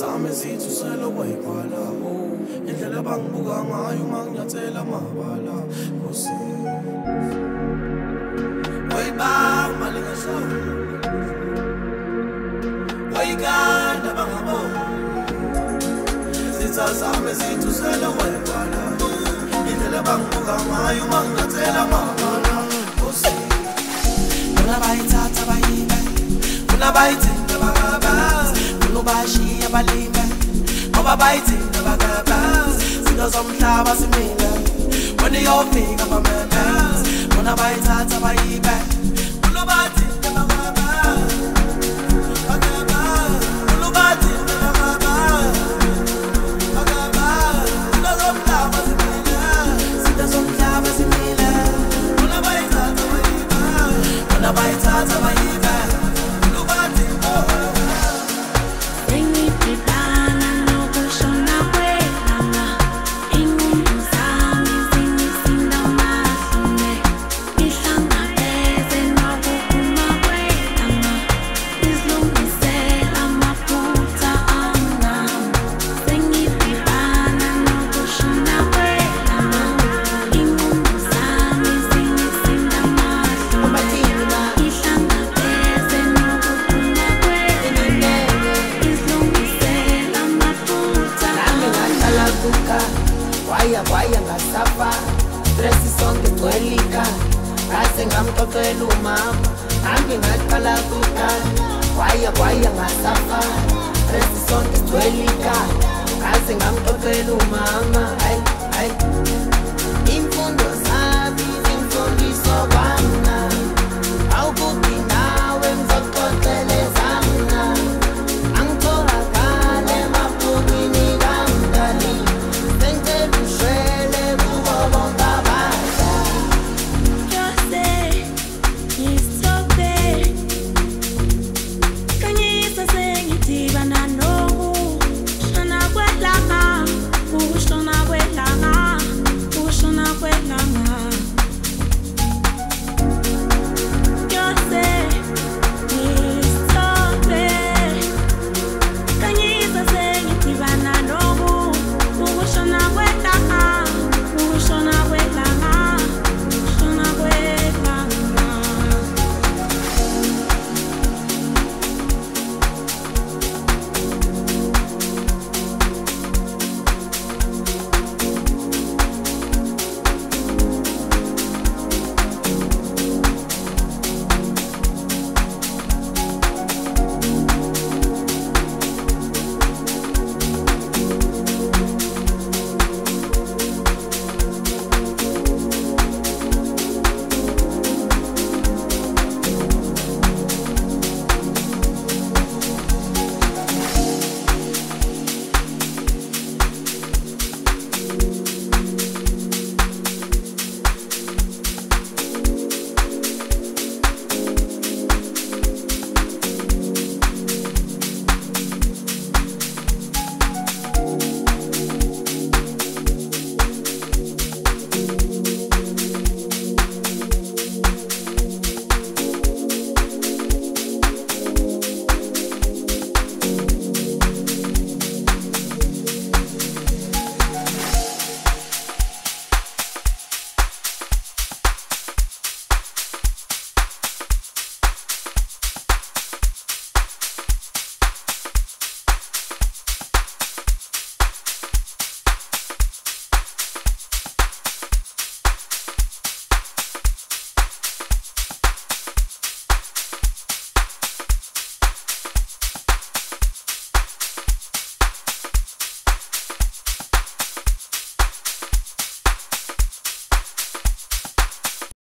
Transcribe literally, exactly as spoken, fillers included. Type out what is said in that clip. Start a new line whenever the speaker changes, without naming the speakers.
zami zithi usele wayibhala indlela bangibuka ngayo manginyathela amabala Nkosi wayibamba lingashawo wayiganda bangabona zitha zami zithi usele wayibhala indlela bangibuka ngayo manginyathela amabala Nkosi Funa bayithatha bayibe Funa bayithinta bakabazi Funa bashiya balime Ngoba bayithinta bakabazi Zinto zomhlaba simile Wena iyofika bamemezi Funa bayithatha bayibe Funa bayithinta bakabazi Bakabazi Funa bayithinta bakabazi Bakabazi Zinto zomhlaba simile Zinto zomhlaba simile Funa bayithatha bayibe Funa bayithatha bayibe Ngamxoxela umama Hambi ngaqala kukhala Waya waya ngasafa Resi sonke sigcwele ikhaya Ngaze ngam